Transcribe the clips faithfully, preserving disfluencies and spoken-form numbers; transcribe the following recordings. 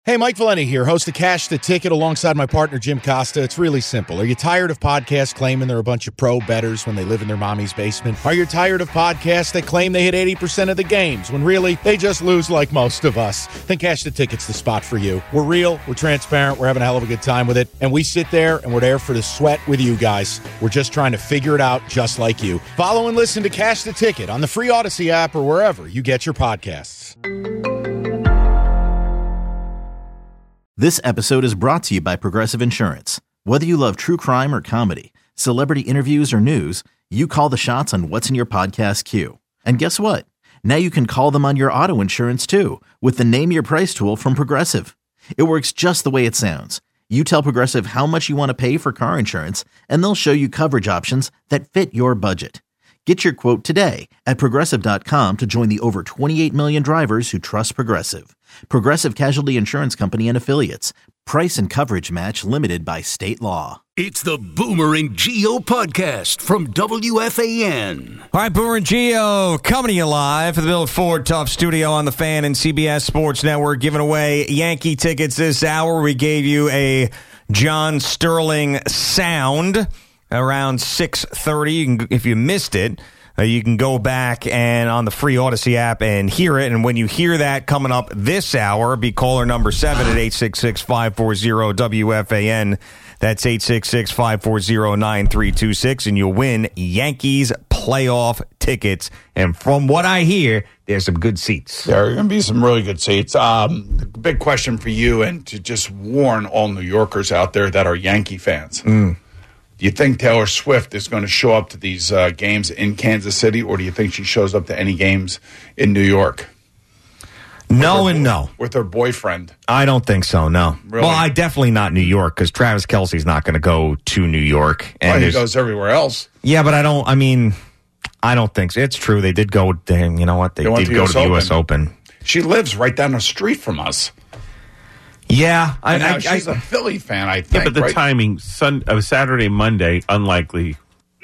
Hey, Mike Valenti here, host of Cash the Ticket alongside my partner, Jim Costa. It's really simple. Are you tired of podcasts claiming they're a bunch of pro bettors when they live in their mommy's basement? Are you tired of podcasts that claim they hit eighty percent of the games when really they just lose like most of us? Then Cash the Ticket's the spot for you. We're real, we're transparent, we're having a hell of a good time with it, and we sit there and we're there for the sweat with you guys. We're just trying to figure it out just like you. Follow and listen to Cash the Ticket on the free Odyssey app or wherever you get your podcasts. This episode is brought to you by Progressive Insurance. Whether you love true crime or comedy, celebrity interviews or news, you call the shots on what's in your podcast queue. And guess what? Now you can call them on your auto insurance too with the Name Your Price tool from Progressive. It works just the way it sounds. You tell Progressive how much you want to pay for car insurance, and they'll show you coverage options that fit your budget. Get your quote today at Progressive dot com to join the over twenty-eight million drivers who trust Progressive. Progressive Casualty Insurance Company and Affiliates. Price and coverage match limited by state law. It's the Boomer and Geo podcast from W F A N. All right, Boomer and Geo coming to you live from the Bill Ford Tough Studio on the Fan and C B S Sports Network, giving away Yankee tickets this hour. We gave you a John Sterling sound around six thirty. You can, if you missed it, uh, you can go back and on the free Odyssey app and hear it. And when you hear that coming up this hour, be caller number seven at eight six six, five four zero, W F A N. That's eight six six, five four zero, nine three two six, and you'll win Yankees playoff tickets. And from what I hear, there's some good seats. There are going to be some really good seats. Um, the big question for you, and to just warn all New Yorkers out there that are Yankee fans. Mm. Do you think Taylor Swift is going to show up to these uh, games in Kansas City, or do you think she shows up to any games in New York? No her, and no. With her boyfriend. I don't think so, no. Really? Well, I definitely not New York, because Travis Kelce's not going to go to New York. And well, he goes everywhere else. Yeah, but I don't, I mean, I don't think so. It's true. They did go, they, you know what? They, they did go to the U S Open. She lives right down the street from us. Yeah, I, now I, she's I, a Philly fan, I think. Yeah, but the right? timing, sun, uh, Saturday, Monday, unlikely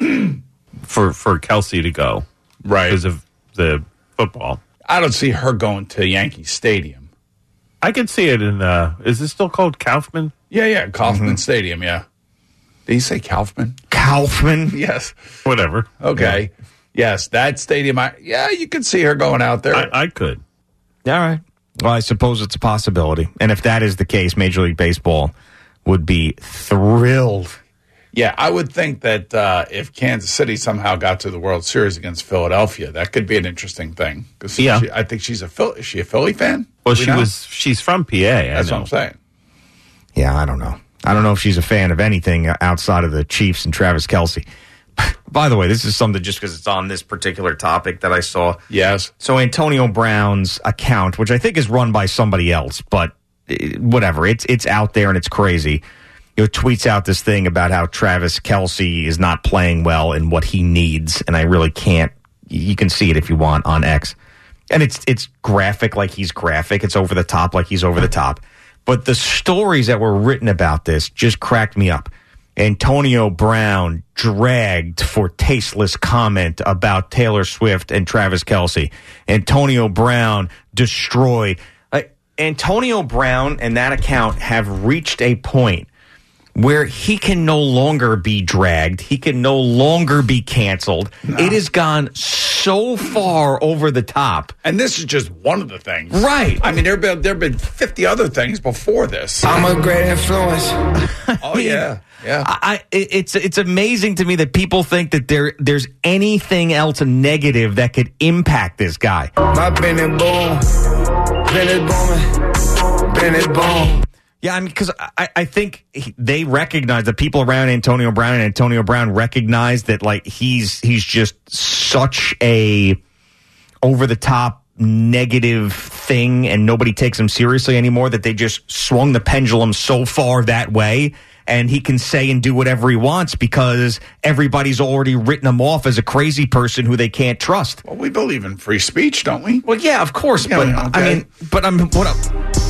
for for Kelsey to go, right? Because of the football. I don't see her going to Yankee Stadium. I could see it in. Uh, is it still called Kaufman? Yeah, yeah, Kaufman mm-hmm. Stadium. Yeah. Did you say Kaufman? Kaufman. Yes. Whatever. Okay. Yeah. Yes, that stadium. I, yeah, you could see her going out there. I, I could. All right. Well, I suppose it's a possibility. And if that is the case, Major League Baseball would be thrilled. Yeah, I would think that uh, if Kansas City somehow got to the World Series against Philadelphia, that could be an interesting thing. Because yeah. I think she's a Philly. Is she a Philly fan? Well, she know? was. She's from P A. I That's know. what I'm saying. Yeah, I don't know. I don't know if she's a fan of anything outside of the Chiefs and Travis Kelce. By the way, this is something just because it's on this particular topic that I saw. Yes. So Antonio Brown's account, which I think is run by somebody else, but whatever, it's it's out there and it's crazy. You know, tweets out this thing about how Travis Kelce is not playing well and what he needs, and I really can't. You can see it if you want on X, and it's it's graphic like he's graphic. It's over the top like he's over the top. But the stories that were written about this just cracked me up. Antonio Brown dragged for tasteless comment about Taylor Swift and Travis Kelce. Antonio Brown destroyed. Uh, Antonio Brown and that account have reached a point where he can no longer be dragged. He can no longer be canceled. No. It has gone so far over the top. And this is just one of the things. Right. I mean, there have been, there have been fifty other things before this. I'm a great influence. Oh, yeah. Yeah. I, it's it's amazing to me that people think that there there's anything else negative that could impact this guy. My Bennett boom. Bennett booming. Bennett boom. Yeah, I mean, because I, I think he, they recognize, the people around Antonio Brown and Antonio Brown recognize that, like, he's he's just such a over-the-top negative thing and nobody takes him seriously anymore that they just swung the pendulum so far that way, and he can say and do whatever he wants because everybody's already written him off as a crazy person who they can't trust. Well, we believe in free speech, don't we? Well, yeah, of course, yeah, but okay. I mean, but I'm what up?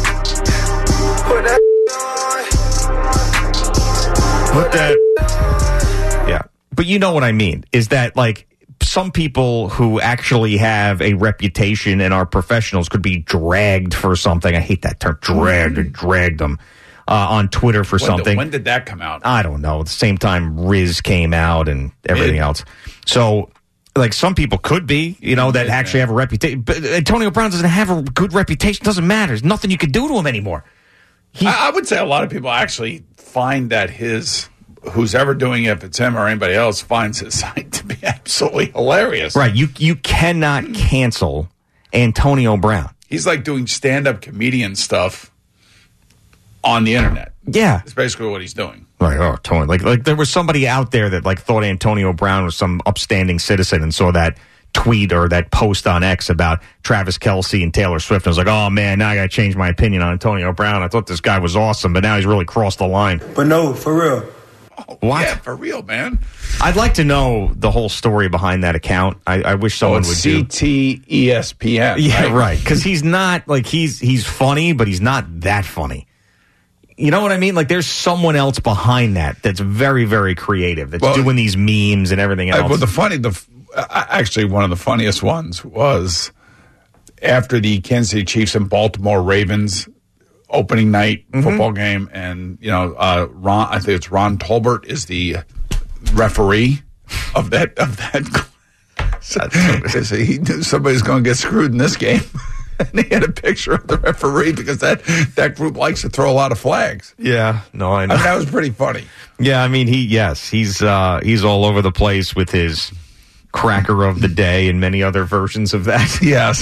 Put that Put that. Yeah. But you know what I mean, is that, like, some people who actually have a reputation and are professionals could be dragged for something. I hate that term, dragged, or dragged them uh, on Twitter for when something. Did, when did that come out? I don't know. At the same time, Riz came out and everything Mid. else. So, like, some people could be, you know, that Mid, actually man. have a reputation. But Antonio Brown doesn't have a good reputation. Doesn't matter. There's nothing you can do to him anymore. He, I, I would say a lot of people actually find that his, who's ever doing it, if it's him or anybody else, finds his site to be absolutely hilarious. Right. You you cannot cancel Antonio Brown. He's like doing stand-up comedian stuff on the internet. Yeah. That's basically what he's doing. Right. Oh, Tony. Like, like there was somebody out there that like thought Antonio Brown was some upstanding citizen and saw that tweet or that post on X about Travis Kelce and Taylor Swift. And I was like, oh, man, now I got to change my opinion on Antonio Brown. I thought this guy was awesome, but now he's really crossed the line. But no, for real. Oh, what? Yeah, for real, man. I'd like to know the whole story behind that account. I, I wish someone oh, would C T E S P N. do. Yeah, right. right. Because he's not, like, he's he's funny, but he's not that funny. You know what I mean? Like, there's someone else behind that that's very, very creative, that's well, doing these memes and everything else. I, well, the funny, the uh, actually one of the funniest ones was after the Kansas City Chiefs and Baltimore Ravens opening night mm-hmm. football game, and you know, uh, Ron, I think it's Ron Tolbert is the referee of that of that. so, so he knew somebody's going to get screwed in this game. And he had a picture of the referee because that, that group likes to throw a lot of flags. Yeah, no, I know. I mean, that was pretty funny. Yeah, I mean, he yes, he's uh, he's all over the place with his cracker of the day and many other versions of that. Yes.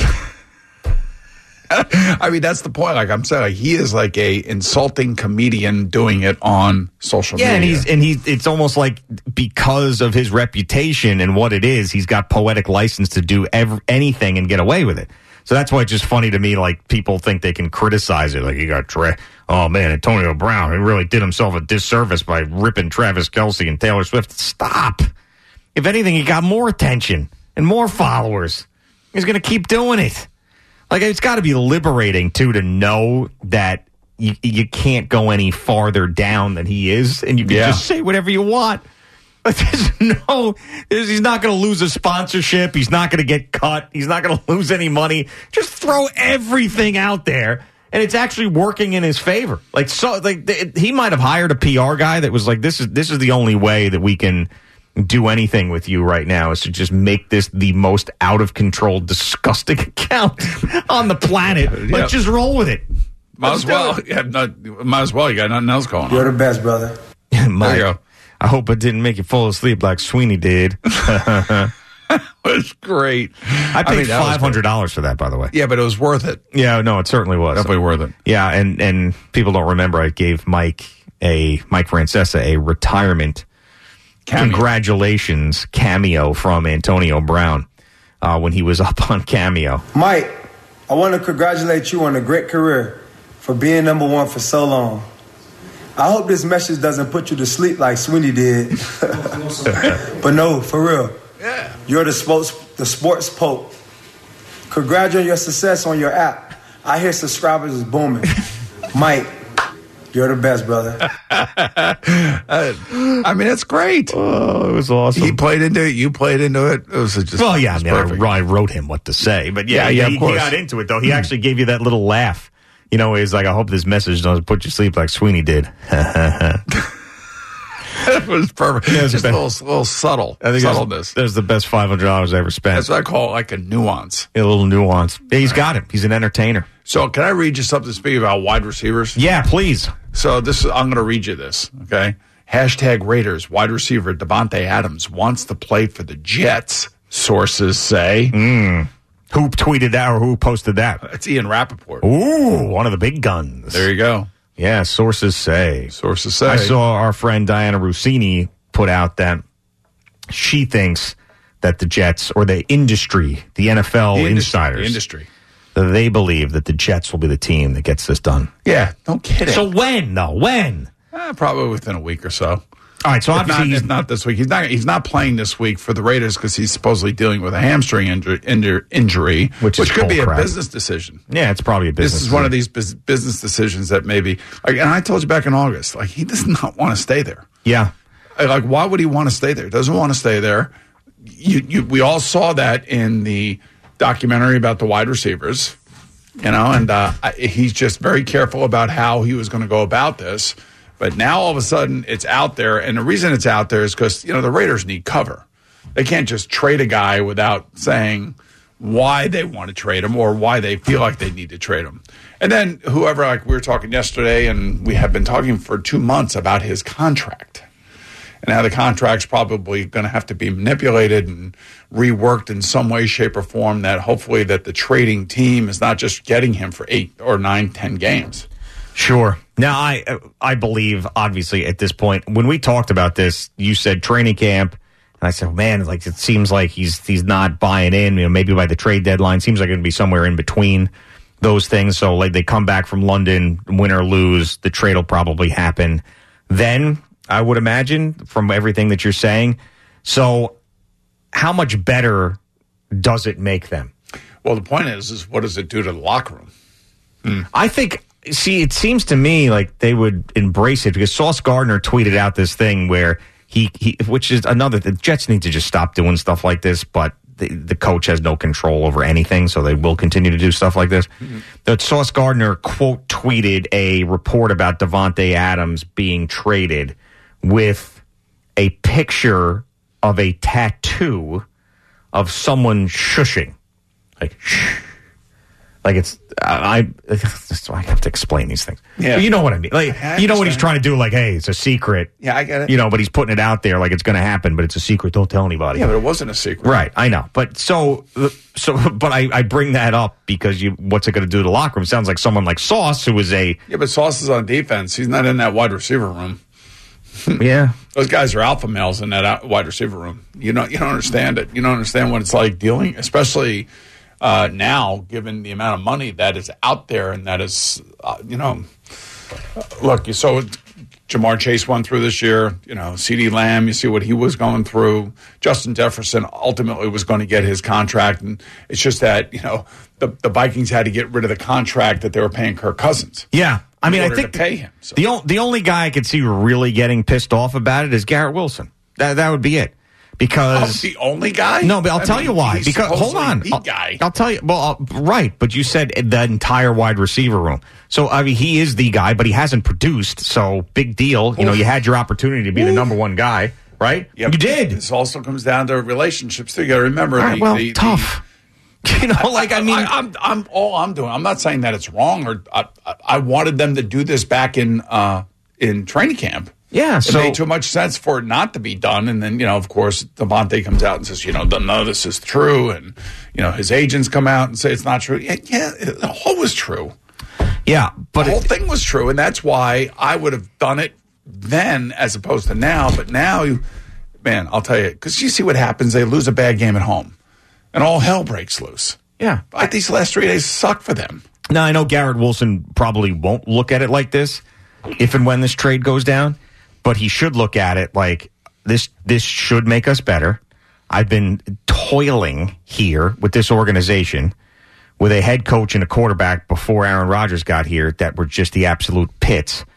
I mean, that's the point. Like I'm saying, like, he is like a insulting comedian doing it on social yeah, media. Yeah, and he's and he's it's almost like because of his reputation and what it is, he's got poetic license to do every, anything and get away with it. So that's why it's just funny to me, like, people think they can criticize it. Like, you got, tra- oh, man, Antonio Brown, he really did himself a disservice by ripping Travis Kelce and Taylor Swift. Stop. If anything, he got more attention and more followers. He's going to keep doing it. Like, it's got to be liberating, too, to know that you, you can't go any farther down than he is, and you can yeah. just say whatever you want. But there's no, there's, he's not going to lose a sponsorship. He's not going to get cut. He's not going to lose any money. Just throw everything out there, and it's actually working in his favor. Like so, like th- he might have hired a P R guy that was like, "This is this is the only way that we can do anything with you right now is to just make this the most out of control, disgusting account on the planet. Let's yep. just roll with it. Might as well. Yeah, not, might as well. You got nothing else going on. You're the best, brother. Mike, there you go. I hope it didn't make you fall asleep like Sweeney did. It was great. I paid I mean, five hundred dollars for that, by the way. Yeah, but it was worth it. Yeah, no, it certainly was. Definitely worth it. Yeah, and, and people don't remember, I gave Mike, a Mike Francesa, a retirement cameo. Congratulations cameo from Antonio Brown uh, when he was up on Cameo. Mike, I want to congratulate you on a great career for being number one for so long. I hope this message doesn't put you to sleep like Sweeney did. But no, for real. Yeah. You're the sports, the sports pope. Congrats on your success on your app. I hear subscribers is booming. Mike, you're the best, brother. uh, I mean, it's great. Oh, it was awesome. He played into it. You played into it. It was just well, yeah. I mean, perfect. I wrote him what to say, but yeah, yeah, yeah he, he got into it though. He actually gave you that little laugh. You know, he's like, I hope this message doesn't put you to sleep like Sweeney did. It was perfect. Yeah, just a little, little subtle. I think subtleness. That's the best five hundred dollars I ever spent. That's what I call like a nuance. A little nuance. Yeah, he's got it. He's an entertainer. So can I read you something speaking about wide receivers? Yeah, please. So this is, I'm going to read you this, okay? Hashtag Raiders wide receiver Devontae Adams wants to play for the Jets, sources say. Mm. Who tweeted that or who posted that? It's Ian Rappaport. Ooh, one of the big guns. There you go. Yeah, sources say. Sources say. I saw our friend Diana Rossini put out that she thinks that the Jets, or the industry, the N F L the industry, insiders, the industry, that they believe that the Jets will be the team that gets this done. Yeah, no kidding. So when, though? When? Uh, probably within a week or so. All right, so if obviously not, he's if not this week. He's not. He's not playing this week for the Raiders because he's supposedly dealing with a hamstring injury, injury which, which could be crap. a business decision. Yeah, it's probably a business. This is decision. one of these business decisions that maybe. Like, and I told you back in August, like he does not want to stay there. Yeah, Like, why would he want to stay there? Doesn't want to stay there. you, you, we all saw that in the documentary about the wide receivers, you know, and uh, he's just very careful about how he was going to go about this. But now all of a sudden it's out there, and the reason it's out there is because, you know, the Raiders need cover. They can't just trade a guy without saying why they want to trade him or why they feel like they need to trade him. And then whoever, like we were talking yesterday, and we have been talking for two months about his contract. And now the contract's probably going to have to be manipulated and reworked in some way, shape, or form that hopefully that the trading team is not just getting him for eight or nine, ten games. Sure. Now, I I believe, obviously, at this point, when we talked about this, you said training camp, and I said, man, like it seems like he's he's not buying in. You know, maybe by the trade deadline, seems like it's going to be somewhere in between those things. So, like, they come back from London, win or lose, the trade will probably happen then, I would imagine, from everything that you're saying. So, how much better does it make them? Well, the point is, is what does it do to the locker room? Mm. I think, see, it seems to me like they would embrace it because Sauce Gardner tweeted out this thing where he, he which is another, the Jets need to just stop doing stuff like this, but the, the coach has no control over anything, so they will continue to do stuff like this. Mm-hmm. That Sauce Gardner, quote, tweeted a report about Davante Adams being traded with a picture of a tattoo of someone shushing. Like, shh. Like it's, I, I, I have to explain these things. Yeah. But you know what I mean. Like, I you know what he's trying to do? Like, hey, it's a secret. Yeah, I get it. You know, but he's putting it out there like it's going to happen, but it's a secret. Don't tell anybody. Yeah, but it wasn't a secret. Right, I know. But so, so, but I, I bring that up because you, what's it going to do to the locker room? It sounds like someone like Sauce, who is a. Yeah, but Sauce is on defense. He's not in that wide receiver room. Yeah. Those guys are alpha males in that wide receiver room. You don't, you don't understand it. You don't understand what it's like dealing, especially uh, now, given the amount of money that is out there and that is, uh, you know, look, you saw what Jamar Chase went through this year. You know, CeeDee Lamb, you see what he was going through. Justin Jefferson ultimately was going to get his contract, and it's just that, you know, the, the Vikings had to get rid of the contract that they were paying Kirk Cousins. Yeah. I mean, I think to pay him. So. The, o- the only guy I could see really getting pissed off about it is Garrett Wilson. That that would be it. Because oh, the only guy? No, but I'll I tell mean, you why. Because hold on, the I'll, guy. I'll tell you. Well, uh, right, but you said the entire wide receiver room. So I mean, he is the guy, but he hasn't produced. So big deal. You Oof. know, you had your opportunity to be Oof. the number one guy, right? Yep. You did. This also comes down to relationships. You got to remember. All right, the, well, the, tough. The, You know, like I mean, I, I'm, I'm all I'm doing. I'm not saying that it's wrong, or I, I wanted them to do this back in uh, in training camp. Yeah, it so made too much sense for it not to be done. And then, you know, of course, Davante comes out and says, you know, none of this is true, and you know, his agents come out and say it's not true. Yeah, yeah the whole was true. Yeah, but the whole it, thing was true, and that's why I would have done it then as opposed to now. But now, you, man, I'll tell you, because you see what happens. They lose a bad game at home. And all hell breaks loose. Yeah. Like these last three days suck for them. Now, I know Garrett Wilson probably won't look at it like this if and when this trade goes down, but he should look at it like this This should make us better. I've been toiling here with this organization with a head coach and a quarterback before Aaron Rodgers got here that were just the absolute pits.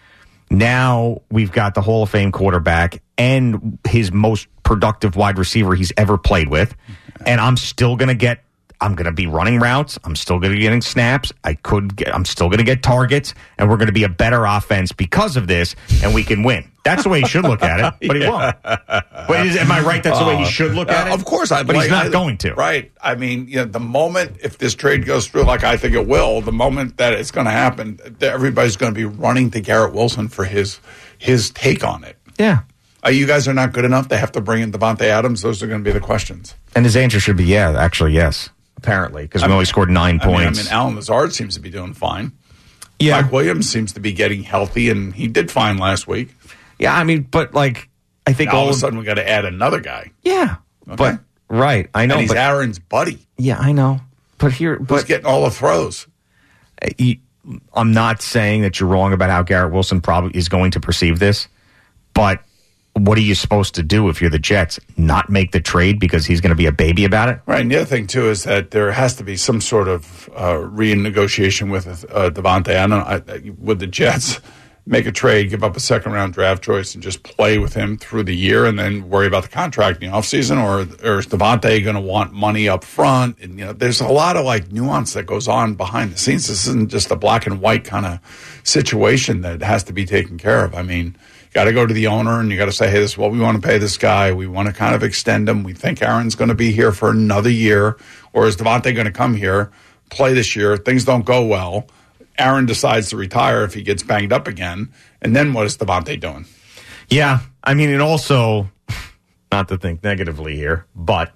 Now we've got the Hall of Fame quarterback and his most productive wide receiver he's ever played with. And I'm still going to get, I'm going to be running routes. I'm still going to be getting snaps. I could get, I'm still going to get targets. And we're going to be a better offense because of this. And we can win. That's the way he should look at it. But he won't. But is, am I right? That's the way he should look at uh, it? Of course. I'd but like, he's not I, going to. Right. I mean, you know, the moment, if this trade goes through like I think it will, the moment that it's going to happen, everybody's going to be running to Garrett Wilson for his his take on it. Yeah. Uh, you guys are not good enough. They have to bring in Davante Adams. Those are going to be the questions. And his answer should be, yeah, actually, yes. Apparently, because we only scored nine I points. Mean, I mean, Alan Lazard seems to be doing fine. Yeah. Mike Williams seems to be getting healthy, and he did fine last week. Yeah, I mean, but, like, I think now all all of a sudden we got to add another guy. Yeah. Okay? But, right, I know. And he's but, Aaron's buddy. Yeah, I know. But here, Who's but getting all the throws? You, I'm not saying that you're wrong about how Garrett Wilson probably is going to perceive this, but what are you supposed to do if you're the Jets? Not make the trade because he's going to be a baby about it? Right. And the other thing, too, is that there has to be some sort of uh, renegotiation with uh, Davante. I don't know, I, with the Jets. make a trade, give up a second-round draft choice, and just play with him through the year and then worry about the contract in the offseason? Or, or is Devontae going to want money up front? And, you know, there's a lot of, like, nuance that goes on behind the scenes. This isn't just a black and white kind of situation that has to be taken care of. I mean, you got to go to the owner and you got to say, hey, this is what we want to pay this guy. We want to kind of extend him. We think Aaron's going to be here for another year. Or is Devontae going to come here, play this year, things don't go well, Aaron decides to retire if he gets banged up again, and then what is Devontae doing? Yeah, I mean, it also, not to think negatively here, but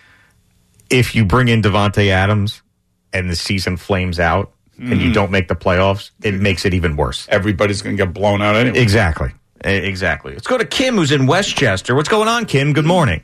if you bring in Devontae Adams and the season flames out mm. and you don't make the playoffs, it makes it even worse. Everybody's going to get blown out anyway. Exactly, exactly. Let's go to Kim, who's in Westchester. What's going on, Kim? Good morning.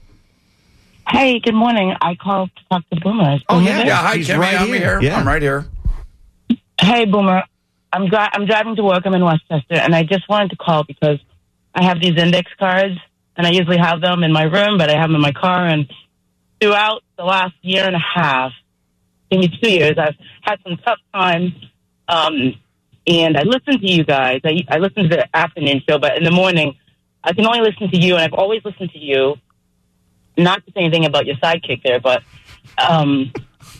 Hey, good morning. I called to talk to Boomer. Oh, yeah. Yeah, hi, Kimmy. Right I'm here. here. Yeah. I'm right here. Hey, Boomer. I'm dri- I'm driving to work. I'm in Westchester, and I just wanted to call because I have these index cards, and I usually have them in my room, but I have them in my car. And throughout the last year and a half, maybe two years, I've had some tough times. Um, and I listen to you guys. I, I listen to the afternoon show, but in the morning, I can only listen to you, and I've always listened to you. Not to say anything about your sidekick there, but um,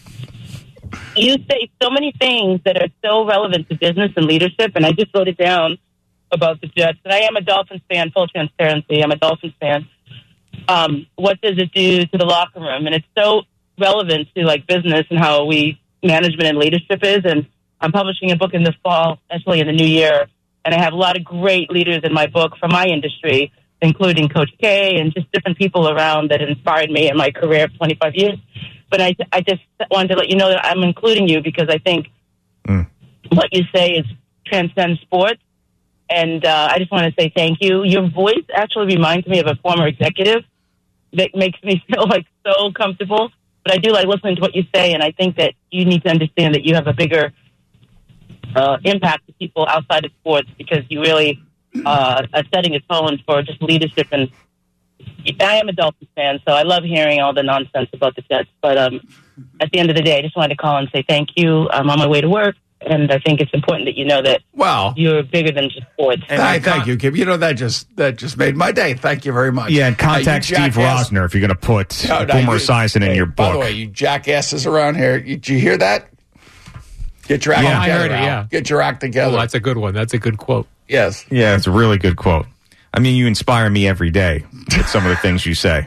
you say so many things that are so relevant to business and leadership, and I just wrote it down about the Jets. And I am a Dolphins fan, full transparency. I'm a Dolphins fan. Um, what does it do to the locker room? And it's so relevant to like business and how we management and leadership is. And I'm publishing a book in the fall, actually in the new year, and I have a lot of great leaders in my book from my industry, including Coach K and just different people around that inspired me in my career of twenty-five years. But I, I just wanted to let you know that I'm including you because I think mm. what you say is transcends sports. And uh, I just want to say thank you. Your voice actually reminds me of a former executive that makes me feel like so comfortable. But I do like listening to what you say, and I think that you need to understand that you have a bigger uh, impact to people outside of sports because you really uh, are setting a tone for just leadership. And I am a Dolphins fan, so I love hearing all the nonsense about the Jets. But um, at the end of the day, I just wanted to call and say thank you. I'm on my way to work. And I think it's important that you know that well, you're bigger than just sports. And I, thank you, Kim. You know, that just that just made my day. Thank you very much. Yeah, and contact uh, Steve jackass. Rosner if you're going to put no, no, Boomer Esiason in hey, your book. By the way, you jackasses around here, did you hear that? Get your act yeah, together. I heard it, yeah. Get your act together. Oh, that's a good one. That's a good quote. Yes. Yeah, it's a really good quote. I mean, you inspire me every day with some of the things you say.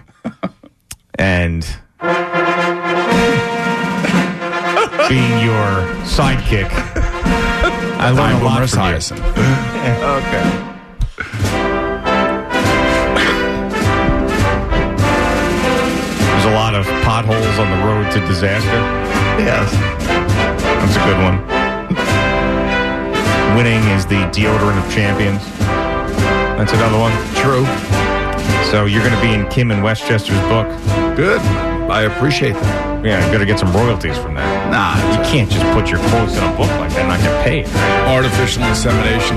And being your sidekick, I learned a lot from you. Okay. There's a lot of potholes on the road to disaster. Yes. That's a good one. Winning is the deodorant of champions. That's another one. True. So you're going to be in Kim and Westchester's book. Good. I appreciate that. Yeah, I'm going to get some royalties from that. Nah. You can't just put your quotes in a book like that and not get paid. Artificial insemination.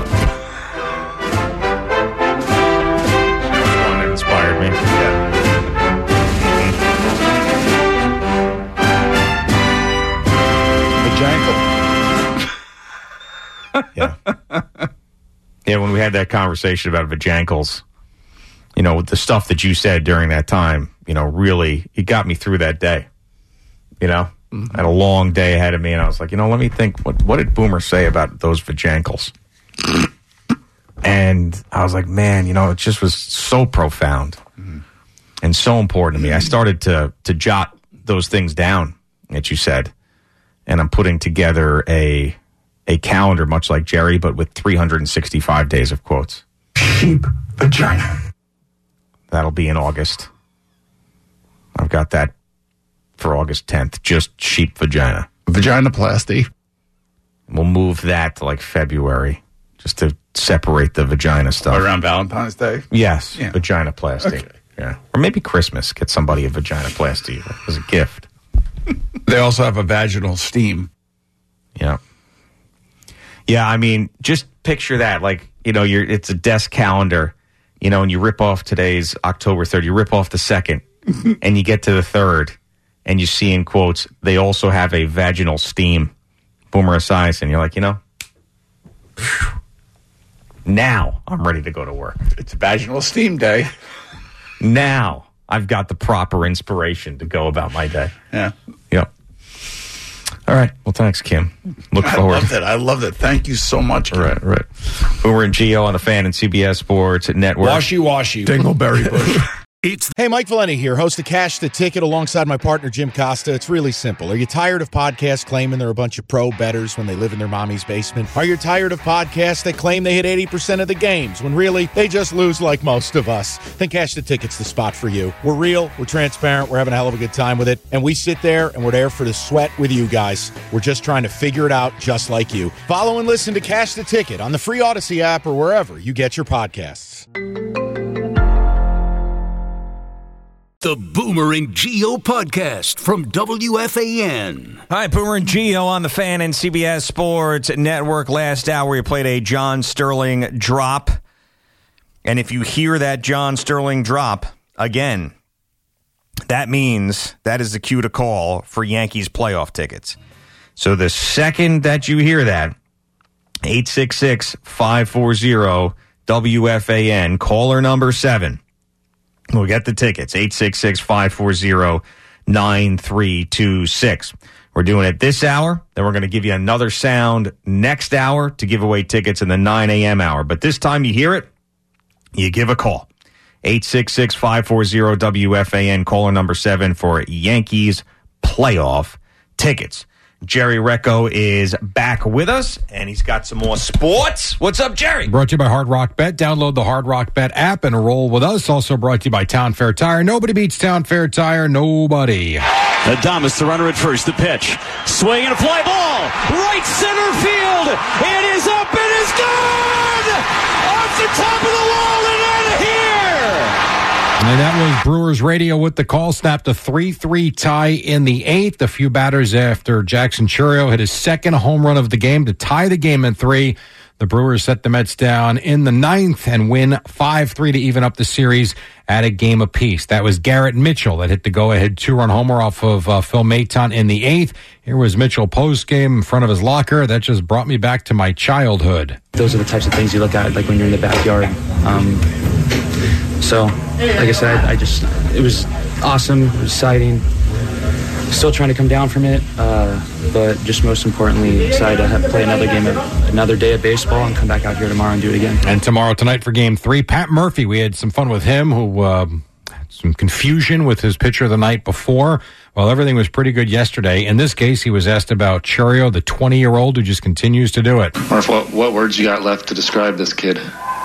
That was one that inspired me. Yeah. Yeah. Yeah, when we had that conversation about vajankles, you know, the stuff that you said during that time, you know, really, it got me through that day. You know, mm-hmm. I had a long day ahead of me, and I was like, you know, let me think, what, what did Boomer say about those vajankles? And I was like, man, you know, it just was so profound mm-hmm. and so important to me. I started to to jot those things down that you said, and I'm putting together a a calendar, much like Jerry, but with three hundred sixty-five days of quotes. Sheep vagina. That'll be in August. I've got that for August tenth. Just sheep vagina. Vaginoplasty. We'll move that to like February, just to separate the vagina stuff. Around Valentine's Day? Yes, yeah. Vaginoplasty. Okay. Yeah, or maybe Christmas. Get somebody a vaginoplasty as a gift. They also have a vaginal steam. Yeah. Yeah, I mean, just picture that. Like, you know, you're it's a desk calendar, you know, and you rip off today's October third. You rip off the second, and you get to the third, and you see in quotes, they also have a vaginal steam. Boomer Esiason. You're like, you know, Now I'm ready to go to work. It's vaginal steam day. Now I've got the proper inspiration to go about my day. Yeah. Yep. All right. Well, thanks, Kim. Look I forward. I love that. I love that. Thank you so much, Kim. Right, right. Boomer and Gio on the Fan and C B S Sports Network. Washy, washy. Dingleberry Bush. It's Hey, Mike Valenti here, host of Cash the Ticket alongside my partner Jim Costa. It's really simple. Are you tired of podcasts claiming they're a bunch of pro bettors when they live in their mommy's basement? Are you tired of podcasts that claim they hit eighty percent of the games when really they just lose like most of us? Then Cash the Ticket's the spot for you. We're real, we're transparent, we're having a hell of a good time with it, and we sit there and we're there for the sweat with you guys. We're just trying to figure it out just like you. Follow and listen to Cash the Ticket on the free Odyssey app or wherever you get your podcasts. the Boomer and Gio podcast from W F A N. Hi, Boomer and Gio on the Fan and C B S Sports Network. Last hour, you played a John Sterling drop. And if you hear that John Sterling drop again, that means that is the cue to call for Yankees playoff tickets. So the second that you hear that, eight six six, five four zero, W F A N, caller number seven. We'll get the tickets, eight six six, five four zero, nine three two six. We're doing it this hour. Then we're going to give you another sound next hour to give away tickets in the nine a.m. hour. But this time you hear it, you give a call. eight six six, five four zero, W F A N, caller number seven for Yankees playoff tickets. Jerry Recco is back with us, and he's got some more sports. What's up, Jerry? Brought to you by Hard Rock Bet. Download the Hard Rock Bet app and roll with us. Also brought to you by Town Fair Tire. Nobody beats Town Fair Tire. Nobody. Adames, the runner at first. The pitch. Swing and a fly ball. Right center field. It is up. It is gone. Off the top of the wall and out of here. And that was Brewers Radio with the call. Snapped a three three tie in the eighth. A few batters after Jackson Chourio hit his second home run of the game to tie the game at three. The Brewers set the Mets down in the ninth and win five three to even up the series at a game apiece. That was Garrett Mitchell that hit the go-ahead two-run homer off of uh, Phil Maton in the eighth. Here was Mitchell post-game in front of his locker. That just brought me back to my childhood. Those are the types of things you look at, like when you're in the backyard. Um, so, like I said, I just, it was awesome, it was exciting. Still trying to come down from it, uh, but just most importantly, excited to have, play another game, of, another day of baseball, and come back out here tomorrow and do it again. And tomorrow tonight for Game Three, Pat Murphy. We had some fun with him, who uh, had some confusion with his pitcher the night before. Well, everything was pretty good yesterday. In this case, he was asked about Chourio, the twenty-year-old who just continues to do it. Murph, what, what words you got left to describe this kid?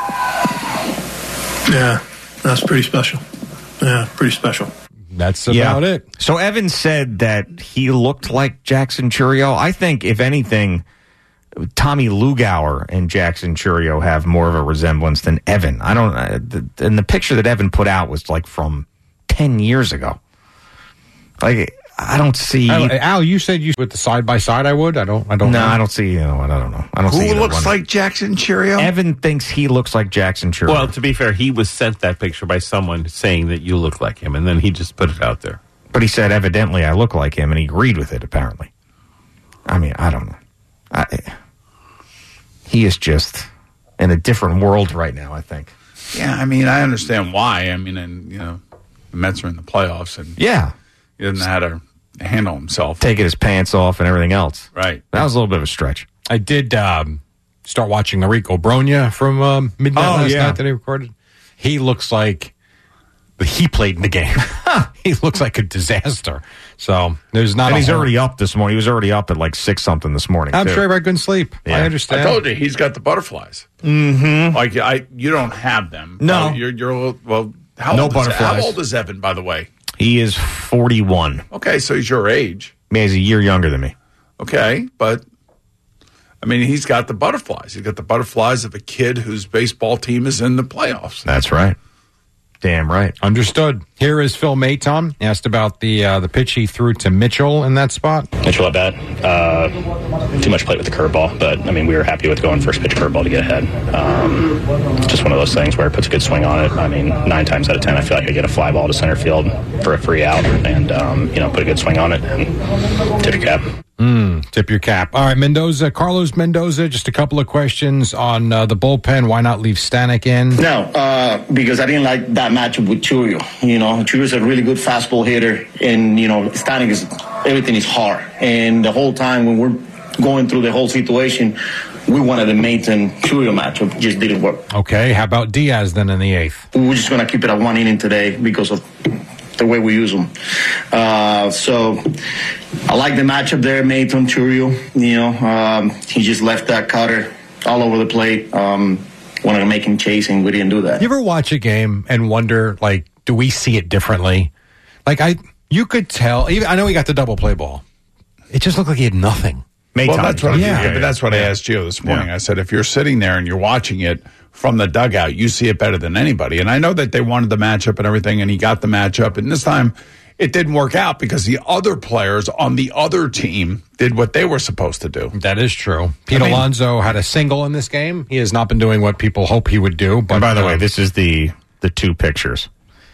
Yeah, that's pretty special. Yeah, pretty special. That's about yeah. it. So Evan said that he looked like Jackson Chourio. I think, if anything, Tommy Lugauer and Jackson Chourio have more of a resemblance than Evan. I don't. Uh, the, and the picture that Evan put out was like from ten years ago. Like, I don't see. I, Al, you said you with the side by side. I would. I don't. I don't. No, know. I don't see. You know, I don't know. I don't Who see. Who looks one. like Jackson Chourio? Evan thinks he looks like Jackson Chourio. Well, to be fair, he was sent that picture by someone saying that you look like him, and then he just put it out there. But he said, evidently, I look like him, and he agreed with it, apparently. I mean, I don't know. I, he is just in a different world right now, I think. Yeah, I mean, I understand why. I mean, and, you know, the Mets are in the playoffs, and yeah, he doesn't know how to handle himself. Taking his pants off and everything else. Right. That was a little bit of a stretch. I did um, start watching the Rico Bronya from um, midnight Oh, last yeah. night that he recorded. He looks like he played in the game. He looks like a disaster. So there's not. And a he's whole- already up this morning. He was already up at like six something this morning. I'm too. sure everybody couldn't sleep. Yeah. I I understand. told you, he's got the butterflies. Mm-hmm. Like, I, you don't have them. No. Uh, you're, you're, a little- well, how, No old is, butterflies. how old is Evan, by the way? He is forty-one. Okay, so he's your age. I mean, he's a year younger than me. Okay, but I mean, he's got the butterflies. He's got the butterflies of a kid whose baseball team is in the playoffs. That's right. Damn right. Understood. Here is Phil Maton. He asked about the uh, the pitch he threw to Mitchell in that spot. Mitchell at bat. Uh, too much play with the curveball, but I mean, we were happy with going first pitch curveball to get ahead. Um, it's just one of those things where it puts a good swing on it. I mean, nine times out of ten, I feel like I get a fly ball to center field for a free out, and um, you know, put a good swing on it and tip your cap. Mm, tip your cap. All right, Mendoza, Carlos Mendoza, just a couple of questions on uh, the bullpen. Why not leave Stanek in? No, uh, because I didn't like that matchup with Churio. You know, Churio's a really good fastball hitter, and, you know, Stanek is, everything is hard. And the whole time when we're going through the whole situation, we wanted the Maton-Churio matchup. Just didn't work. Okay, how about Diaz then in the eighth? We're just going to keep it at one inning today because of the way we use them. Uh, so I like the matchup there, Maton, Churio. You know, um, he just left that cutter all over the plate. Um, wanted to make him chase, and we didn't do that. You ever watch a game and wonder, like, do we see it differently? Like, I, you could tell. Even I know he got the double play ball. It just looked like he had nothing. Well, that's what, yeah. I, yeah, but that's what I asked you this morning. Yeah. I said, if you're sitting there and you're watching it from the dugout, you see it better than anybody. And I know that they wanted the matchup and everything, and he got the matchup. And this time, it didn't work out because the other players on the other team did what they were supposed to do. That is true. Pete I mean, Alonso had a single in this game. He has not been doing what people hope he would do. But and by the uh, way, this is the the two pictures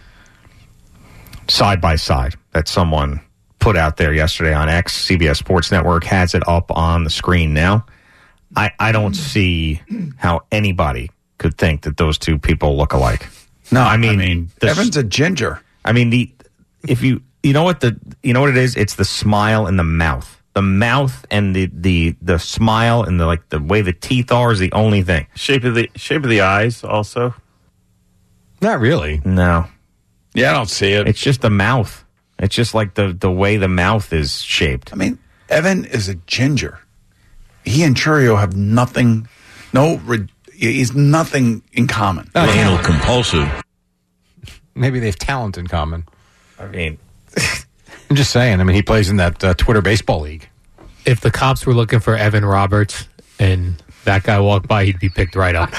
side by side that someone put out there yesterday on X. C B S Sports Network has it up on the screen now. I, I don't see how anybody could think that those two people look alike. No, I mean, I mean the, Evan's a ginger. I mean, the if you you know what the you know what it is? It's the smile and the mouth. The mouth and the the the smile and the like the way the teeth are is the only thing. Shape of the shape of the eyes also. Not really. No. Yeah, I don't see it. It's just the mouth. It's just like the, the way the mouth is shaped. I mean, Evan is a ginger. He and Churio have nothing, no, he's nothing in common. Uh, Anal compulsive. Maybe they have talent in common. I mean, I'm just saying. I mean, he plays in that uh, Twitter baseball league. If the cops were looking for Evan Roberts and that guy walked by, he'd be picked right up.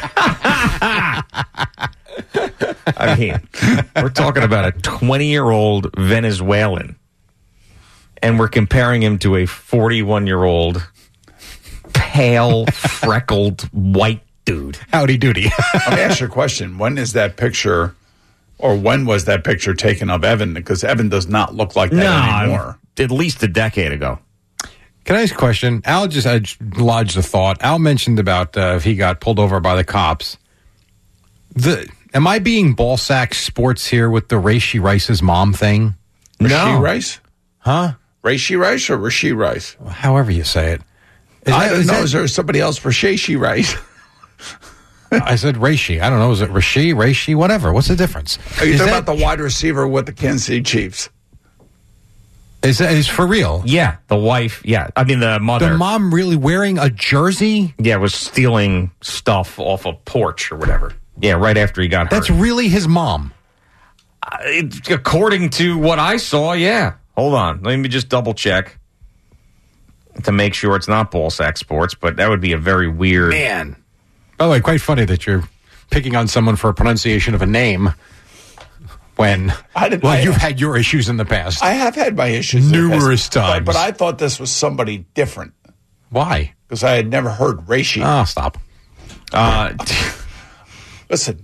I mean, we're talking about a twenty-year-old Venezuelan, and we're comparing him to a forty-one-year-old pale, freckled, white dude. Howdy doody. Let me ask you a question. When is that picture, or when was that picture taken of Evan? Because Evan does not look like that no, anymore. At least a decade ago. Can I ask a question? Al just I lodged a thought. Al mentioned about uh, if he got pulled over by the cops. The Am I being ballsack sports here with the Raishi Rice's mom thing? Rashi No. Rice? Huh? Raishi Rice or Rashi Rice? However you say it. Is I that- don't is know. that- Is there somebody else for Shashi Rice? I said Raishi. I don't know. Is it Rashi, Raishi, whatever? What's the difference? Are you is talking that, about the wide receiver with the Kansas City Chiefs? Is that is for real? Yeah, the wife. Yeah, I mean the mother. The mom really wearing a jersey? Yeah, was stealing stuff off a porch or whatever. Yeah, right after he got hurt. That's really his mom. Uh, it, according to what I saw, yeah. Hold on. Let me just double check to make sure it's not ballsack sports, but that would be a very weird. Man. By the way, quite funny that you're picking on someone for a pronunciation of a name when, I did, well, I, you've had your issues in the past. I have had my issues in the Numerous past, but- times. But, I thought this was somebody different Why? because I had never heard Raishi. Oh, stop. Uh, Listen.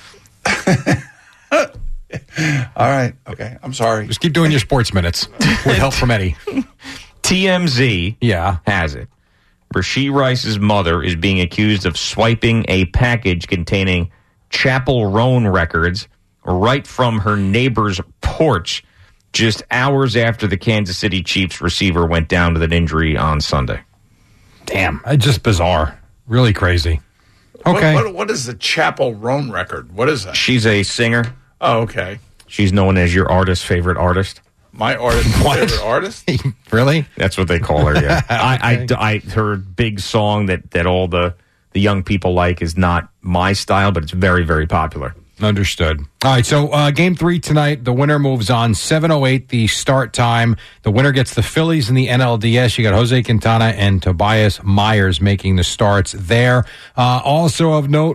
All right. Okay. I'm sorry. Just keep doing your sports minutes with help from Eddie. T M Z Yeah. has it. Rashee Rice's mother is being accused of swiping a package containing Chapel Roan records right from her neighbor's porch just hours after the Kansas City Chiefs receiver went down with an injury on Sunday. Damn. It's just bizarre. Really crazy. Okay. What, what, what is the Chapel Roan record? What is that? She's a singer. Oh, okay. She's known as your artist's favorite artist. My artist, favorite artist? Really? That's what they call her, yeah. I, I, I, her big song that, that all the, the young people like is not my style, but it's very, very popular. Understood. All right, so uh, game three tonight, the winner moves on. seven oh eight, the start time. The winner gets the Phillies in the N L D S. You got Jose Quintana and Tobias Myers making the starts there. Uh, also of note,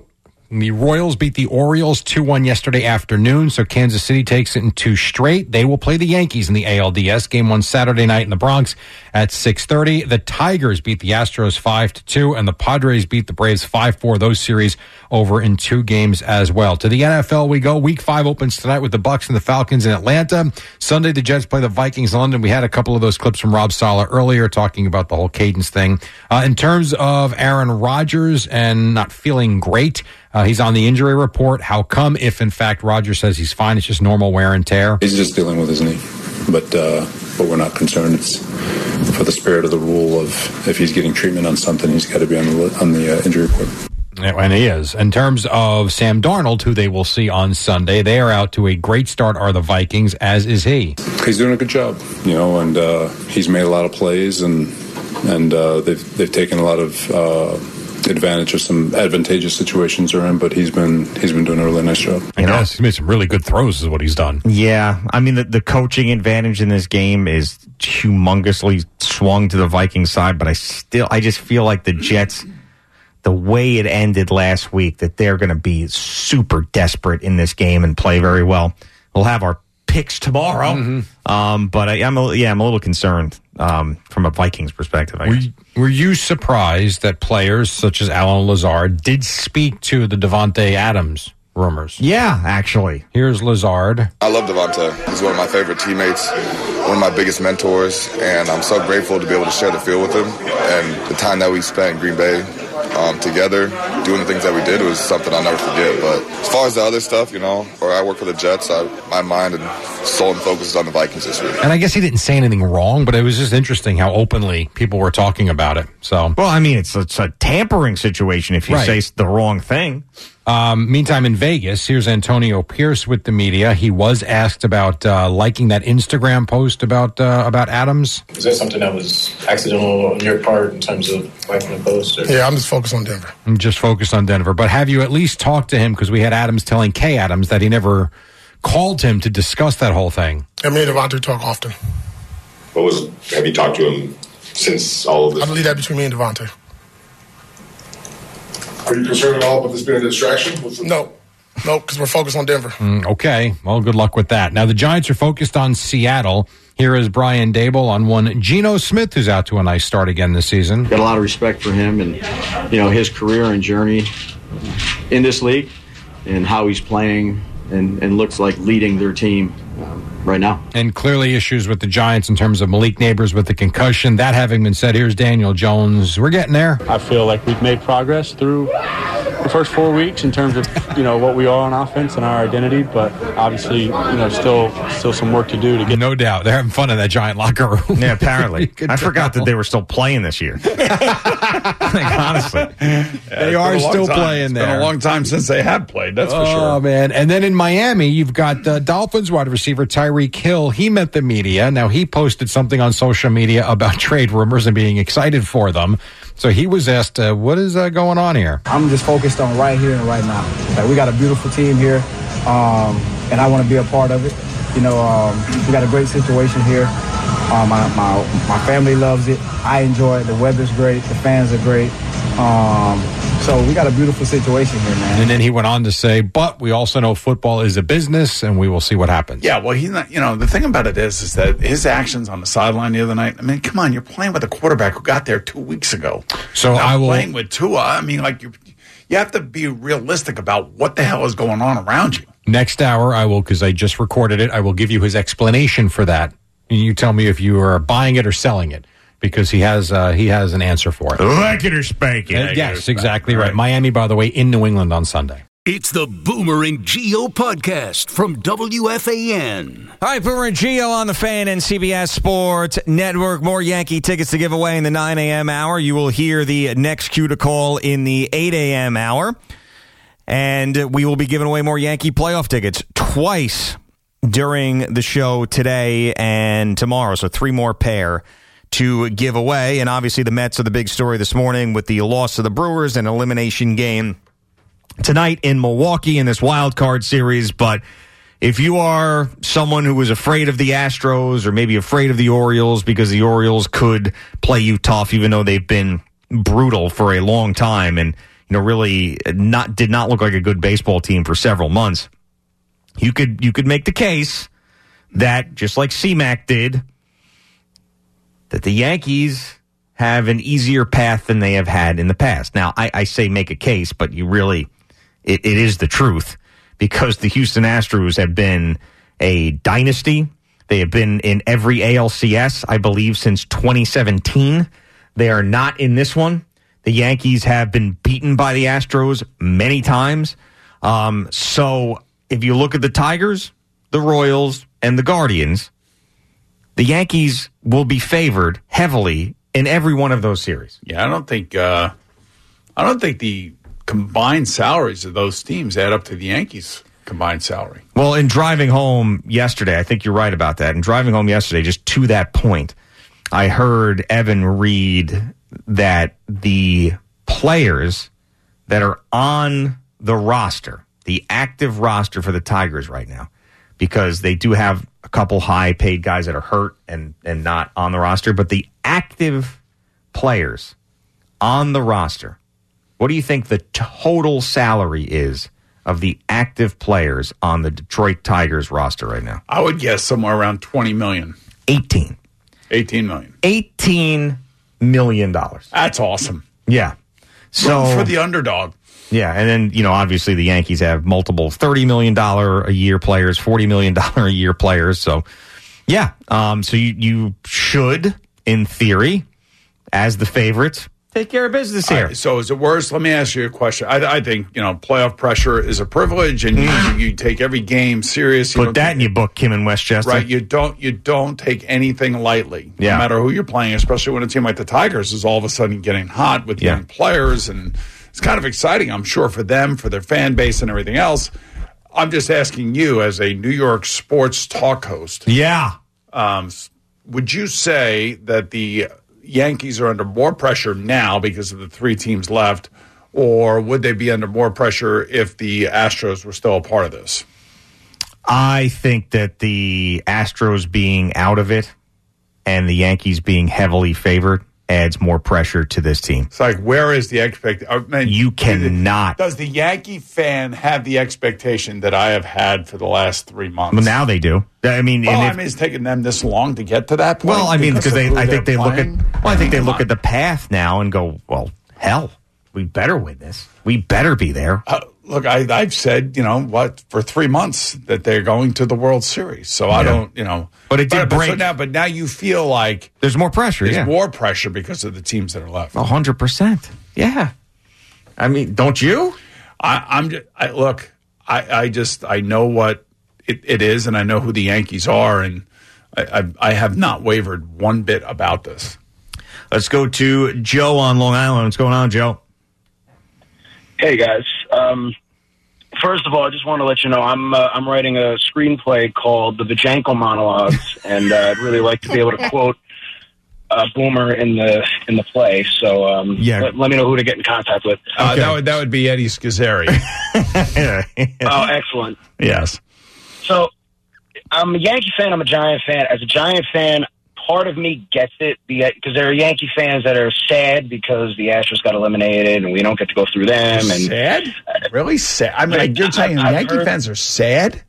The Royals beat the Orioles two one yesterday afternoon, so Kansas City takes it in two straight. They will play the Yankees in the A L D S. Game one Saturday night in the Bronx at six thirty. The Tigers beat the Astros five to two, and the Padres beat the Braves five four. Those series over in two games as well. To the N F L we go. Week five opens tonight with the Bucs and the Falcons in Atlanta. Sunday, the Jets play the Vikings in London. We had a couple of those clips from Rob Saleh earlier talking about the whole cadence thing. Uh, in terms of Aaron Rodgers and not feeling great, Uh, he's on the injury report. How come, if in fact Rodgers says he's fine, it's just normal wear and tear? He's just dealing with his knee, but uh, but we're not concerned. It's for the spirit of the rule of if he's getting treatment on something, he's got to be on the on the uh, injury report. And he is. In terms of Sam Darnold, who they will see on Sunday, they are out to a great start, are the Vikings, as is he. He's doing a good job, you know, and uh, he's made a lot of plays, and and uh, they've they've taken a lot of uh, advantage of some advantageous situations they're in, but he's been he's been doing a really nice job. I guess he's made some really good throws is what he's done. Yeah, I mean, the, the coaching advantage in this game is humongously swung to the Vikings side, but I still, I just feel like the Jets, the way it ended last week, that they're going to be super desperate in this game and play very well. We'll have our picks tomorrow, mm-hmm. um, but I, I'm a, yeah, I'm a little concerned um, from a Vikings perspective. I were, guess. you, were you surprised that players such as Alan Lazard did speak to the Devontae Adams rumors? Yeah, actually. Here's Lazard. I love Devontae. He's one of my favorite teammates, one of my biggest mentors, and I'm so grateful to be able to share the field with him. And the time that we spent in Green Bay um, together, doing the things that we did, was something I'll never forget. But as far as the other stuff, you know, or I work for the Jets, I, my mind and soul and focus is on the Vikings this week. And I guess he didn't say anything wrong, but it was just interesting how openly people were talking about it. So, well, I mean, it's, it's a tampering situation if you Right. say the wrong thing. Um, meantime, in Vegas, here's Antonio Pierce with the media. He was asked about uh, liking that Instagram post about uh, about Adams. Is that something that was accidental on your part in terms of liking the post? Or? Yeah, I'm just focused on Denver. I'm just focused on Denver. But have you at least talked to him? Because we had Adams telling Kay Adams that he never called him to discuss that whole thing. And me and Devontae talk often. What was? Have you talked to him since all of this? I believe that between me and Devontae. Are you concerned at all about this being a distraction? No. No, because we're focused on Denver. Mm, okay. Well, good luck with that. Now, the Giants are focused on Seattle. Here is Brian Dable on one Geno Smith, who's out to a nice start again this season. Got a lot of respect for him and, you know, his career and journey in this league and how he's playing and, and looks like leading their team um, right now. And clearly issues with the Giants in terms of Malik Neighbors with the concussion. That having been said, here's Daniel Jones. We're getting there. I feel like we've made progress through the first four weeks in terms of, you know, what we are on offense and our identity, but obviously, you know, still still some work to do to get. No doubt. They're having fun in that Giant locker room. Yeah, apparently. I forgot that they were still playing this year. Like, honestly. Yeah, They are still playing it's there. It's been a long time since they have played, that's for sure. Oh, man. And then in Miami, you've got uh, Dolphins wide receiver Tyreek Hill. He met the media. Now, he posted something on social media about trade rumors and being excited for them. So he was asked, uh, what is uh, going on here? I'm just focused on right here and right now. Like, we got a beautiful team here, um, and I want to be a part of it. You know, um, we got a great situation here. Um, my, my my family loves it. I enjoy it. The weather's great. The fans are great. Um, so we got a beautiful situation here, man. And then he went on to say, but we also know football is a business, and we will see what happens. Yeah, well, he's not, you know, the thing about it is, is that his actions on the sideline the other night, I mean, come on, you're playing with a quarterback who got there two weeks ago. So Now, I will. playing with Tua, I mean, like, you, you have to be realistic about what the hell is going on around you. Next hour, I will, because I just recorded it, I will give you his explanation for that. And you tell me if you are buying it or selling it, because he has uh, he has an answer for it. Like it or spank it. Uh, yes, exactly right. Miami, by the way, in New England on Sunday. It's the Boomer and Geo podcast from W F A N. All right, Boomer and Geo on the Fan and C B S Sports Network. More Yankee tickets to give away in the nine a.m. hour. You will hear the next cue to call in the eight a.m. hour. And we will be giving away more Yankee playoff tickets twice during the show today and tomorrow. So three more pair to give away. And obviously the Mets are the big story this morning with the loss of the Brewers and elimination game tonight in Milwaukee in this wild card series. But if you are someone who was afraid of the Astros or maybe afraid of the Orioles because the Orioles could play you tough, even though they've been brutal for a long time, and you know, really not did not look like a good baseball team for several months. You could you could make the case that, just like C-Mac did, that the Yankees have an easier path than they have had in the past. Now, I, I say make a case, but you really, it, it is the truth, because the Houston Astros have been a dynasty. They have been in every A L C S, I believe, since twenty seventeen. They are not in this one. The Yankees have been beaten by the Astros many times. Um, so if you look at the Tigers, the Royals, and the Guardians, the Yankees will be favored heavily in every one of those series. Yeah, I don't think uh, I don't think the combined salaries of those teams add up to the Yankees' combined salary. Well, in driving home yesterday, I think you're right about that. In driving home yesterday, just to that point, I heard Evan read that the players that are on the roster, the active roster for the Tigers right now, because they do have a couple high-paid guys that are hurt and, and not on the roster, but the active players on the roster, what do you think the total salary is of the active players on the Detroit Tigers roster right now? I would guess somewhere around twenty million dollars. eighteen. eighteen million dollars. eighteen million dollars. That's awesome. Yeah. So Room for the underdog. Yeah, and then, you know, obviously the Yankees have multiple thirty million dollars a year players, forty million dollars a year players. So, yeah, um, so you, you should, in theory, as the favorites, take care of business here. Right, so is it worse? Let me ask you a question. I, I think, you know, playoff pressure is a privilege, and you, you take every game serious. You Put that in your book, Kim and Westchester. Right, you don't you don't take anything lightly, yeah. no matter who you're playing, especially when a team like the Tigers is all of a sudden getting hot with yeah. young players, and it's kind of exciting, I'm sure, for them, for their fan base and everything else. I'm just asking you, as a New York sports talk host, yeah, um, would you say that the Yankees are under more pressure now because of the three teams left, or would they be under more pressure if the Astros were still a part of this? I think that the Astros being out of it and the Yankees being heavily favored adds more pressure to this team. It's like, where is the expectation? You cannot. Does the Yankee fan have the expectation that I have had for the last three months? Well, now they do. I mean, well, and I if, mean, it's taken them this long to get to that point. Well, I mean, because they, I think they look at, playing. well, I think they Come look on. at the path now and go, well, hell, we better win this. We better be there. Uh, look, I, I've said, you know, what, for three months that they're going to the World Series. So I Yeah. don't, you know. But it did but, break. So now, but now you feel like There's more pressure. there's Yeah, more pressure because of the teams that are left. a hundred percent. Yeah. I mean, don't you? I, I'm just, I, look, I, I just, I know what it, it is, and I know who the Yankees are, and I, I, I have not wavered one bit about this. Let's go to Joe on Long Island. What's going on, Joe? Hey guys. Um, first of all, I just want to let you know I'm uh, I'm writing a screenplay called The Vajenko Monologues, and uh, I'd really like to be able to quote uh, Boomer in the in the play. So um, Yeah. let, let me know who to get in contact with. Uh, that would that would be Eddie Scazzeri. Oh, excellent. Yes. So I'm a Yankee fan. I'm a Giant fan. As a Giant fan, part of me gets it because there are Yankee fans that are sad because the Astros got eliminated and we don't get to go through them. And sad? Really sad? I mean, Like, you're saying I- I've Yankee heard- fans are sad?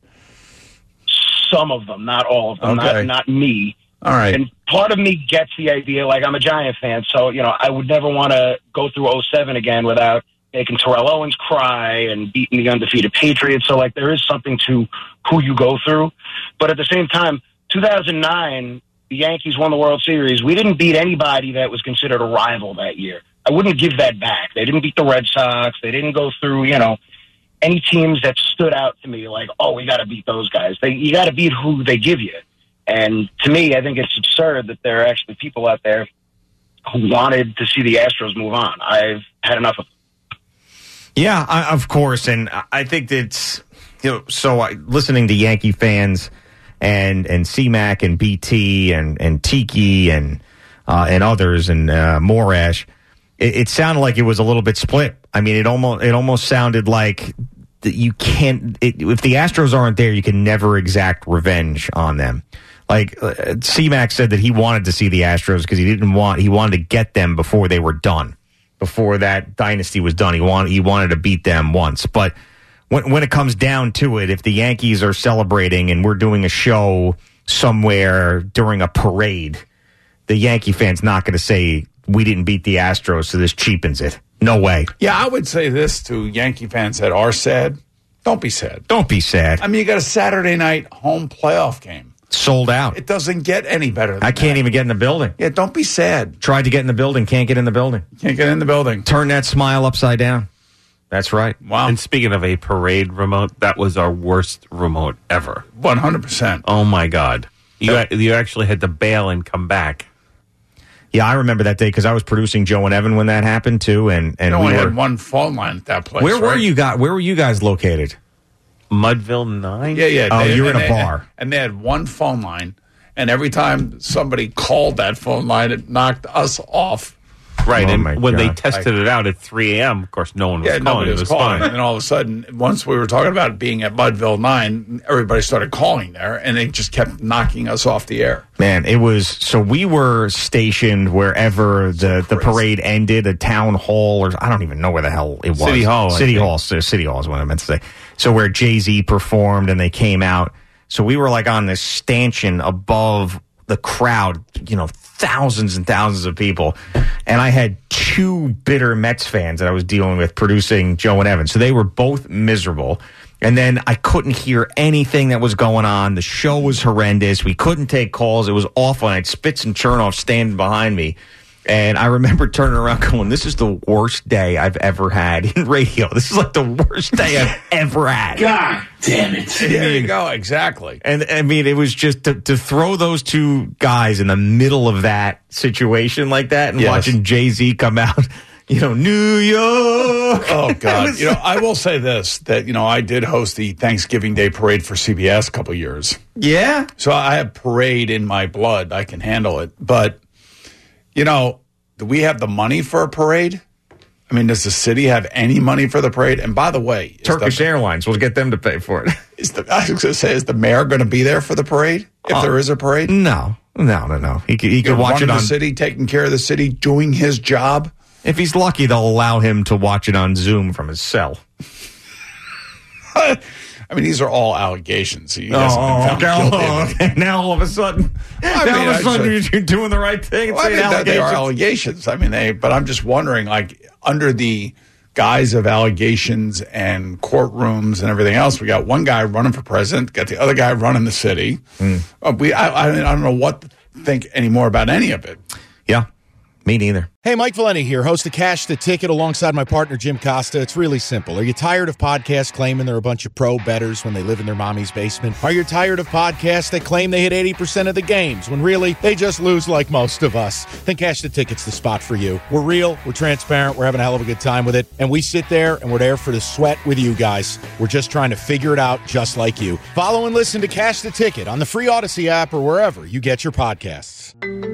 Some of them, not all of them, Okay. not not me. All right. And part of me gets the idea, like I'm a Giant fan, so you know I would never want to go through oh seven again without making Terrell Owens cry and beating the undefeated Patriots. So like there is something to who you go through, but at the same time, two thousand nine, the Yankees won the World Series. We didn't beat anybody that was considered a rival that year. I wouldn't give that back. They didn't beat the Red Sox. They didn't go through, you know, any teams that stood out to me like, oh, we got to beat those guys. They, you got to beat who they give you. And to me, I think it's absurd that there are actually people out there who wanted to see the Astros move on. I've had enough of it. Yeah, I, of course, and I- I think that's, you know, so I, listening to Yankee fans and and C-Mac and B T and and Tiki and uh, and others and uh, Morash, it, it sounded like it was a little bit split. I mean, it almost it almost sounded like that you can't. It, if the Astros aren't there, you can never exact revenge on them. Like uh, C-Mac said that he wanted to see the Astros because he didn't want he wanted to get them before they were done. before that dynasty was done. He wanted he wanted to beat them once, but when when it comes down to it, if the Yankees are celebrating and we're doing a show somewhere during a parade, the Yankee fan's not going to say we didn't beat the Astros, so this cheapens it. No way. Yeah, I would say this to Yankee fans that are sad. Don't be sad. Don't be sad. I mean, you got a Saturday night home playoff game. Sold out. It doesn't get any better than I can't that. even get in the building. Yeah, don't be sad. Tried to get in the building, can't get in the building. Can't get in the building. Turn that smile upside down. That's right. Wow. And speaking of a parade remote, that was our worst remote ever. one hundred percent. Oh, my God. You, you actually had to bail and come back. Yeah, I remember that day because I was producing Joe and Evan when that happened too, and and You we only were. had one phone line at that place. Where were right? you guys? Where were you guys located? Mudville nine? Yeah, yeah. Oh, they- you were in and a they- bar. And they had one phone line, and every time somebody called that phone line, it knocked us off. Right, Oh, and my when they God. tested it out at three a.m., of course, no one was Yeah, calling. nobody It was was calling. fine. And then all of a sudden, once we were talking about being at Mudville nine, everybody started calling there, and they just kept knocking us off the air. Man, it was so we were stationed wherever the, the parade ended, a town hall, or I don't even know where the hell it was. City Hall, I City think. Hall. So City Hall is what I meant to say. So where Jay-Z performed and they came out. So we were like on this stanchion above the crowd, you know, thousands and thousands of people. And I had two bitter Mets fans that I was dealing with producing Joe and Evan. So they were both miserable. And then I couldn't hear anything that was going on. The show was horrendous. We couldn't take calls. It was awful. And I had Spitz and Chernoff standing behind me. And I remember turning around going, this is the worst day I've ever had in radio. This is like the worst day I've ever had. God damn it. There you go. Exactly. And I mean, it was just to, to throw those two guys in the middle of that situation like that and Yes. watching Jay-Z come out, you know, New York. Oh, God. You know, I will say this, that, you know, I did host the Thanksgiving Day Parade for C B S a couple years. Yeah. So I have parade in my blood. I can handle it. But, you know, do we have the money for a parade? I mean, does the city have any money for the parade? And by the way, is Turkish the, Airlines, we'll get them to pay for it. is the, I was going to say, is the mayor going to be there for the parade if Oh. there is a parade? No, no, no, no. He could, he could You're watch running it on. the city, taking care of the city, doing his job. If he's lucky, they'll allow him to watch it on Zoom from his cell. I mean, these are all allegations. He hasn't Oh, been found okay, guilty of oh, it. okay. Now all of a sudden, I now mean, all of a I sudden said- you're doing the right thing. and Well, I saying mean, that they are allegations. allegations. I mean, they. But I'm just wondering, like, under the guise of allegations and courtrooms and everything else, we got one guy running for president, got the other guy running the city. Uh, we, I, I, I don't know what to think anymore about any of it. Yeah, me neither. Hey, Mike Valenti here, host of Cash the Ticket alongside my partner, Jim Costa. It's really simple. Are you tired of podcasts claiming they're a bunch of pro bettors when they live in their mommy's basement? Are you tired of podcasts that claim they hit eighty percent of the games when really they just lose like most of us? Then Cash the Ticket's the spot for you. We're real, we're transparent, we're having a hell of a good time with it, and we sit there and we're there for the sweat with you guys. We're just trying to figure it out just like you. Follow and listen to Cash the Ticket on the free Odyssey app or wherever you get your podcasts.